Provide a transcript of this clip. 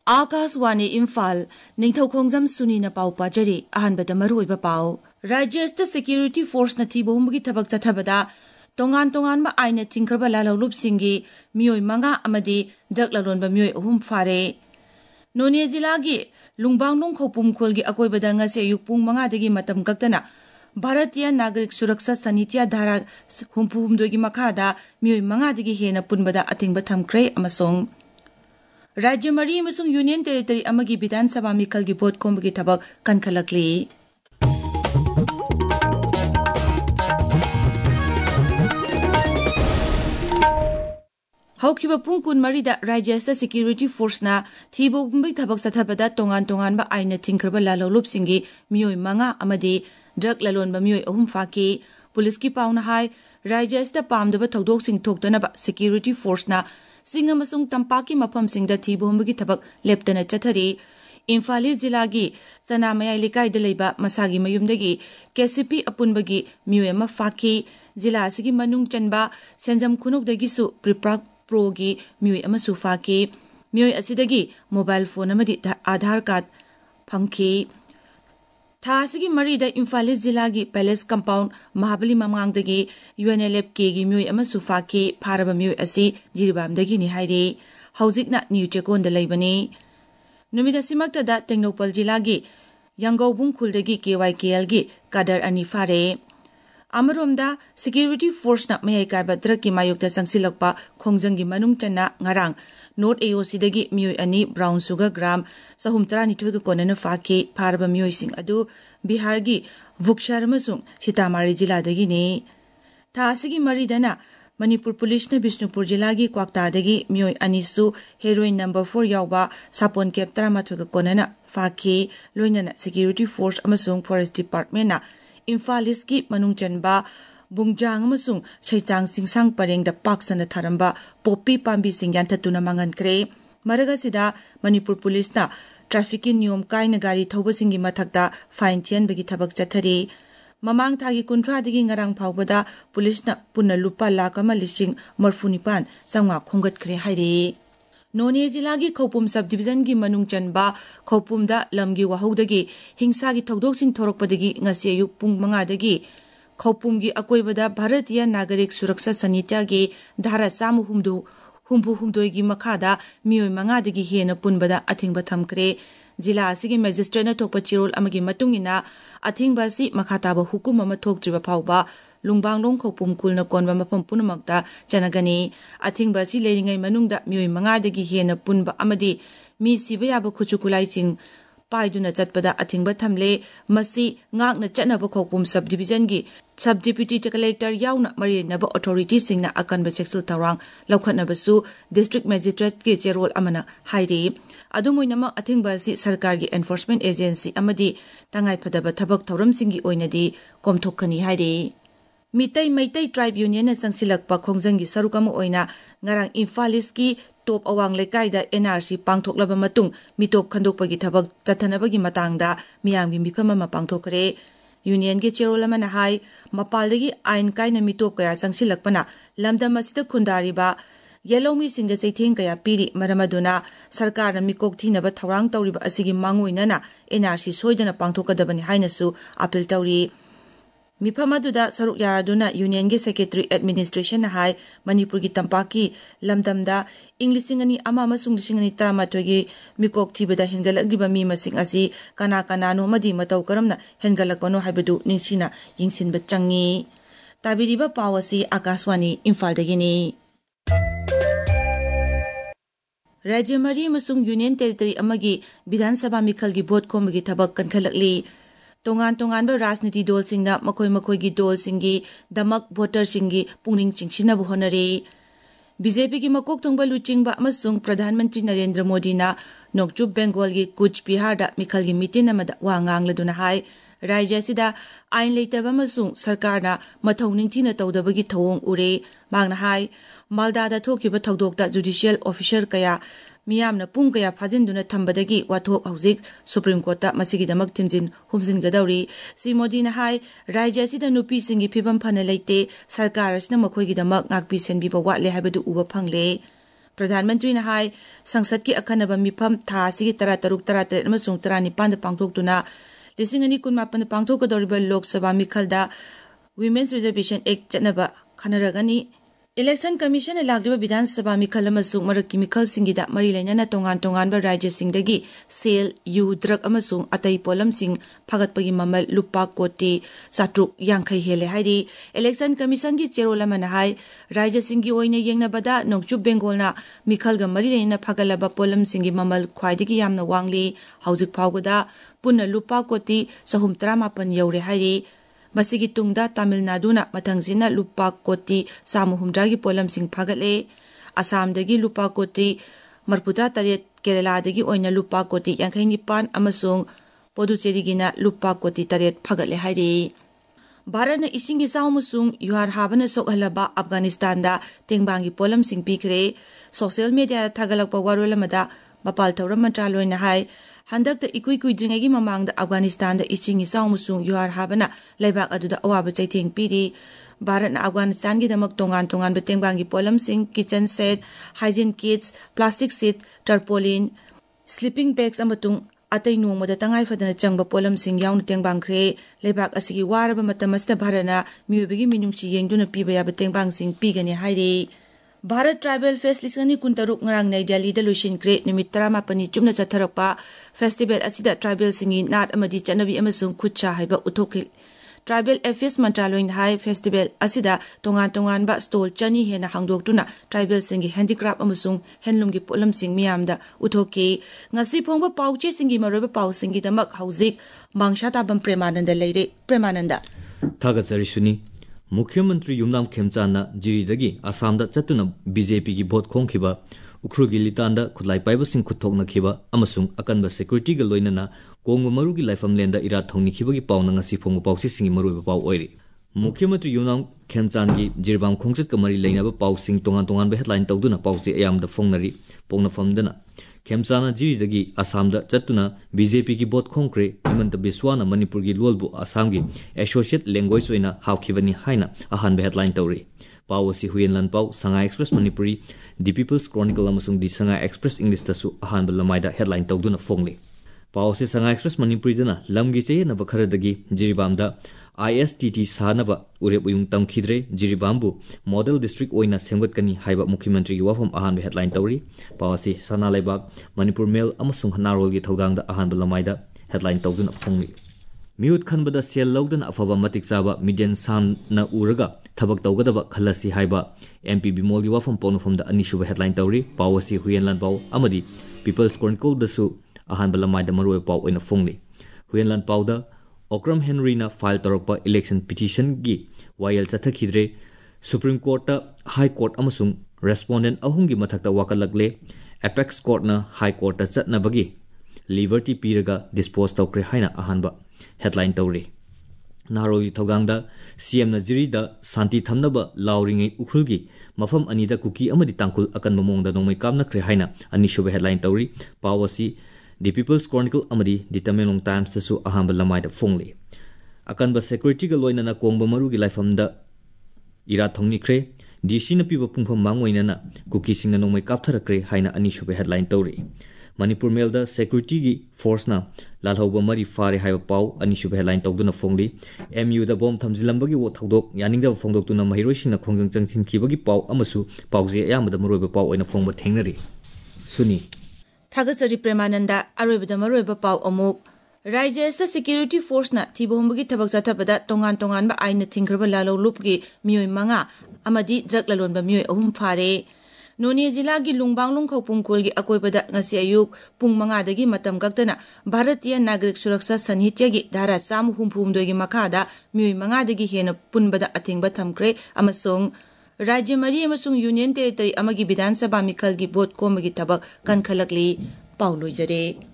आकाशवाणी इम्फाल निंगथौखोंजम सुनीना पाउ पाजरी अहनबदा मरुइबा पाउ राज्यस्थ security force न थिबोमगी थबक चथबदा तोंगान तोंगानबा आइना चिंखरबा लालौलुपसिंगी मियोय मंगा अमदी ड्रग ललोनबा मियोय अहुम फारे नोने जिलागी लुंगबांगलोंग खोपुमखोलगी अकोइबदा ngase ayuk pung 5 dagi matam kaktana भारतीय नागरिक सुरक्षा समितिया धारा हुम्फुहुमदोगी मखादा मियोय 5 dagi हेना पुनबदा अथिंगबा थमख्रे अमसोंग राज्य मरी अमसुंग यूनियन टेरिटरी अमगी विधानसभा मिखलगी भोट खोमबगी थबक कनखलकली हौखिबा पुंग कुन मरीदा राज्यस्थ सिक्योरिटी फोर्सना थिबोगुंबी थबक सथबदा तोंगान तोंगानबा आइना थिंखरबा लालौलुपसिंगी मियोय 5 अमदी ड्रग ललोनबा मियोय अहुम फाकी पुलिस की पाउना हाय राज्यस्थ पामदबा थौदोकसिंग थोक्तनबा सिक्योरिटी फोर्सना सिंग अमसुंग तंपाकी मफमसिंगदा थिबोगुंबगी थबक लेप्तना चथरी इम्फाल जिलागी सनामयाय लेकाइदा लेबा मसागी मयुमदगी केसीपी अपुनबगी मियोय अमा फाकी जिला असिगी मनुंग चनबा सेंजम खुनुकदगिसु प्रिप्राक प्रोगी मियोय अमसु फाकी मियोय असिदगी मोबाइल फोन अमदी आधार कार्ड फंकी थासिगी मरीदा इम्फाल जिलागी पैलेस कंपाउंड महाबली ममांगदगी यूएनएलएफ केगी मियोय अमसु फाकी फारबा मियोय असि जिरिबामदगी नि हाइरे हौजिकना न्यू चेकोंदा लेबनी नुमिदासिमक्तदा टेक्नोपल जिलागी यांगौबुंग खुलदगी केवाईकेएल गी कादर अनि फारे अमरोमदा सिक्योरिटी फोर्सना मयाई कायबा ड्रगकी मायुक्ता संगसिलकपा खोंजंगी मनुंग चन्ना ngarang नोट एओसीदगी मियोय अनि ब्राउन सुगर ग्राम 332 गा कोनना फाकी फारबा मियोय सिंग अदु बिहारगी वुक्शर अमसुंग सीतामारी जिलादगी ने थासिगी मरीदना मणिपुर पुलिसना बिष्णुपुर जिलागी क्वाक्तादगी मियोय अनिसु हेरोइन नंबर 4 यावबा सापोन केप 13 गा कोनना फाकी लोइनना सिक्योरिटी फोर्स अमसुंग फॉरेस्ट डिपार्टमेंटना इम्फाल ईस्टकी मनुंग चनबा बुंगजांग अमसुंग छैचांग सिंगसांग परेंगदा पाक्सना थारंबा पोपी पांबी सिंग यानथतुना मांगनख्रे मरगसिदा मणिपुर पुलिसना ट्रैफिकिंग नियम कायना गाड़ी थौबसिंगी मथक्ता फाइन थियनबगी थबक चथरी ममांग थागी 30 दगी ngarang फावबदा पुलिसना पुन्ना लुपा लाख 1,39,000 संगवा खोंगतख्रे हाइरे नोने जिलागी खौपुम सब डिवीजन की मनुंग चनबा खौपुमदा लमगी वहौदगी हिंसागी थौदोकसिंग थोरकपदगी ngasi ayuk pung 5 dagi खौपुमगी अकोइबदा भारतीय नागरिक सुरक्षा समितियागी धारा 3 की मखादा मियोय 5 dagi हेना पुनबदा अथिंगबा थमख्रे जिला असिगी मजिस्ट्रेटना थोकपा चिरोल अमगी मतुंगिना अथिंगबा सि मखाताबा हुकुम अमा थोकत्रिबा फावबा लुंगबांगलोंग खौपुम कुलना कोनबा मफम पुनमक्ता चनगनी अथिंगबा सि लेरिंगै मनुंगदा मियोय 5 dagi हेना पुनबा अमदी मी सिबा याबा खुचुकुलाइसिंग पाइदुना चटपदा अथिंगबा थमले मसी ngakna चटनबा खौपुम सब डिवीजन की सब डिप्यूटी कलेक्टर याउना मरिनबा अथॉरिटी सिंगना अकनबा सेक्सुअल तौरांग लौखनबसु डिस्ट्रिक्ट मजिस्ट्रेट के चेरोल अमना हाइरे अदुमोइनमा अथिंगबा सि सरकार की एनफोर्समेंट एजेंसी अमदी तंगाई फदबा थबक थौरम सिंगी ओइनदी कोमथोखनी हाइरे मितै मैतै ट्राइब यूनियन संगसिलकपा खोंजंगी सरुकम ओइना ngarang इम्फाल ईस्टकी टॉप अवांग लेकाइदा एनआरसी पांगथोकलबा मतुंग मिटोप खंदोकपगी थबक चथनबगी मतंगदा मियामगी मिफम अमा पांगथोकरे यूनियन के चेरोल अमना हाई मपालदगी आइन काइना मिटोप कया संगसिलकपना लमदम असिदा खुंदारिबा येलोमी सिंग चैथेंग कया पीरी मरमदुना सरकार मिकोक थीनबा थौरांग तौरिबा असिगी मांगोइनना एनआरसी सोइदना पांगथोकदबनी हाइनसु अपील तौरी मिफमदुदा सरुक यारादुना यूनियन के सेक्रेटरी एडमिनिस्ट्रेशन हाई मणिपुर की तंपाकी लमदमदा इंग्लिसिंगनी अमा मसुंग लिसिंगनी तरामाथोगी मिकोक थीबदा हेंगलकदिबा मी मसिंग असी कना कनानो मदी मतौ करमना हेंगलकपनो हाइबदु निंगसिना यिंगसिनबा चंगी ताबिरिबा पावसी आकाशवाणी इम्फालदगिनी राज्य मरी मसुंग यूनियन टेरिटरी अमगी विधानसभा मिखलगी भोट खोमगी थबक कनखलकली तोंगान तोंगानबा राजनीति दल सिंगना मखोय मखोयगी दल सिंगी दमक वोटर सिंगी पुंगनिंग चिंगसिनबा होनरे बीजेपी की मकोक थोंगबा लुचिंगबा अमसुंग प्रधानमंत्री नरेंद्र मोदी ना नोकचुप बेंगोल की कुछ बिहार दा मिखल की मीटिंग अमदा वा nganglदुना हाय राज्य सिदा आइन लेतबा अमसुंग सरकार ना मथौ निंगथिना तौदबगी थौंग उरे मांगना हाय मालदा दा थोखिबा थौदोकता जुडिशियल ऑफिसर कया मियामना पुंग कया फाजिनदुना थंबदगी वाथोक हौजिक सुप्रीम कोर्ट मसिगिदमक थिमजिन हुमजिनगदौरी श्री मोदीना हाय राज्य सिदा नुपी सिंगी फिबम फना लेते सरकार असना मखोयगिदमक ngakpi senbiba वाले हाइबदु उबा फंगले प्रधानमंत्री हाई संसद की अखनब मिफम था असिगी 13-13 अमसुंग 19 पांगथोक्तुना 2019 पांगथोकदौरिबा लोक सभा मिखलदा विमेन्स रिजर्वेशन एक्ट चनबा खनरगनी इलेक्शन कमीशन लागिबा विधानसभा मिखल अमसुंग मरकी मिखल सिंगिदा मरी लेना तोंगान राज्य सिंगदगी सेल यू ड्रग अमसुंग अतई पोलम सिंग फगतपगी ममल लुपा कोटी 750 हेले हाइरी इलेक्शन कमीशन की चेरोल अमना हाई राज्य सिंगी ओइने येंगनाबदा नोंगचुब बेंगोलना मिखलगा मरी लेना फगलबा पोलम सिंगी ममल ख्वाइदगी यामना वांगली हौजिक फावगदा पुन्ना लुपा कोटी 319 यौरे हाइरी मसिगी तुंगदा तमिलनाडुना मथंगजिना लुपा कोटी 350 की पोलम सिंग फगले असमदगी लुपा कोटी 43 केरलादगी ओइना लुपा कोटी 59 अमसुंग पुदुचेरीगिना लुपा कोटी 3 फगले हाइरी भारत इसिंगी साउमुसुंग युहार हाबना सोकहलबा अफगानिस्तान दा तेंगबांगी पोलम सिंग पीखरे सोशल मीडिया थागलकपा वारोलमदा मपाल थौरम मंत्रालयना हाई हंदक इकुई कुइद्रिंगगी ममांग अफगानिस्तान इसिंगी साउमुसुंग युहार हाबना लेबाक अदुदा अवाब चैथेंग पीरी भारत अफगानिस्तान की दमक तोंगान तेंगबांगी पोलम सिंग kitchen set hygiene kits plastic sheet tarpaulin sleeping bags अमतुंग अतई नोंमदा तंगाई फदना चंगबा पोलम सिंग याउन तेंगबांगख्रे लेबाक असिगी वारबा मतमस्ता भारतना मियोबिगी मिनुंगची येंगदुना पीबा याबा तेंगबांग सिंग पीगने हाइरे Bharat tribal fest 2023 ngarang nai Delhi da luisinkhre numit 18 chumna chatharakpa festival asida tribal singi nat amadi chanabi amasung khutcha haiba uthokil tribal affairs मंत्रालय हाई फेस्टिवल असिदा तोंगान बा स्टॉल चनी हेना हांगदोक्तुना ट्राइबल सिंगी हैंडीक्राफ्ट अमसुंग हैंडलूम की पोलम सिंग मियामदा उथोके ngasi phongba pauche singi maroba pau singi damak hauzik mangsha tabam premananda leire premananda thaga charisuni मुख्यमंत्री युमनाम खेमचाना जिरीदगी आसामदा चतुना बीजेपी की भोट खोंखिबा उखरुगी लितांदा खुलाई पाइबसिंग खुथोकनखिबा अमसुंग अकनबा सिक्युरिटी ग लोइनना कोंगो मरुगी लाइफमलेंदा इरा थौनिखिबगी पाउना ngasi phongba pausi singi maruba pau oiri मुख्यमंत्री युमनाम खेमचानगी जिरबाम खोंगचत क मरी लेनाबा पाउसिंग तोंगान बे हेडलाइन तौदुना पाउसे अयामदा फोंगनरी पोंगनफमदना खेमचाना जिरीदगी आसामदा चतुना बीजेपी की बोट खोंख्रे हिमंत बिस्वाना मणिपुर की लोलबु आसाम की एसोसिएट लैंग्वेज ओइना हाउखिबनी हाइना अहान बे हेडलाइन तौरी पावसी हुयेनलन पाउ Sangai Express Manipuri the People's Chronicle अमसुंग दि संगा एक्सप्रेस इंग्लिश तसु अहान बलमाइदा हेडलाइन तौदुना फोंगली पावसी संगा एक्सप्रेस मणिपुरी दना लमगी चेयना बखरदगी जिरीबामदा ISTT सानबा उरेब उयुंग तमखिद्रे जिरीबामबु मॉडल डिस्ट्रिक्ट ओइना सेमगतकनी हाइबा मुख्यमंत्री की वाफम अहान बे हेडलाइन तौरी पावसी सना लेबाक मणिपुर मेल अमसुंग हनारोल की थौदांगदा अहान बलमाइदा हेडलाइन तौदुना फोंगली मिउट खनबदा सेल लौदना अफबा मतिक चाबा मिडियन सामना उरगा थबक तौगदबा खलसी हाइबा MP बिमोल की वाफम पौनफमदा अनिसुबा हेडलाइन तौरी पावसी हुयेनलन पाउ अमदी पीपल्स क्रॉनिकल दसु अहान बलमाइदा मरोय पाउ ओइना फोंगली हुयेनलन पाउदा ओक्रम हेनरीना फाइल तौरपा इलेक्शन पिटिशन की वायल चथखिद्रे सुप्रीम कोर्ट हाई कोर्ट अमसुंग रेस्पोंडेंट अहुम की मथक्ता वाकलगले एपेक्स कोर्टना हाई कोर्ट चटनबगी लिबर्टी पीरगा डिस्पोज तौक्रे हाइना अहानबा हेडलाइन तौरी नारोली थौगांगदा CM नजरीदा शांति थमनबा लाउरिंगे उखुलगी मफम अनिदा कुकी अमदी तांकुल अकन ममोंगदा नोंमै कामनख्रे हाइना अनिसुबा हेडलाइन तौरी पावसी The People's Chronicle amadi The Tamelong Times tasu ahamba lamai da phongli akanba security ga loinana kongba maru gi laifamda ira thongni khre DC na piba pungpham mangoina na kuki singna nongmai kaptharakre haina ani shube headline tawri Manipur Mail da security gi force na lalhauba mari fare haiba pau ani shube headline tawduna phongli MU da bom thamjilambagi wo thodok yaningda phongdok tuna mahiroi singna khongjang changsin khibagi pau amasu pauje ayamada maroiba pau oina phongba thengnari suni थागसरी प्रेमानंदा अरोइबदा मरोइबा पाउ अमुक राज्य security force ना थिबोमबगी थबक जाथबदा तोंगान बा आइन थिंखरबा लालो लुपगी मियोय मंगा अमदी ड्रग ललोनबा मियोय अहुम फारे नोनी जिला की लुंगबांग लुंगखौ पुंगकोल की अकोइबदा ngasi ayuk pung 5 dagi matam kaktana भारतीय नागरिक सुरक्षा संहिता की धारा 162 की मखादा मियोय 5 dagi हेना पुनबदा अथिंगबा थमख्रे अमसोंग राज्य मरी अमसुंग यूनियन टेरिटरी अमगी विधानसभा मिखल की भोट कोमगी थबक कनखलकली पाउलोइजरे।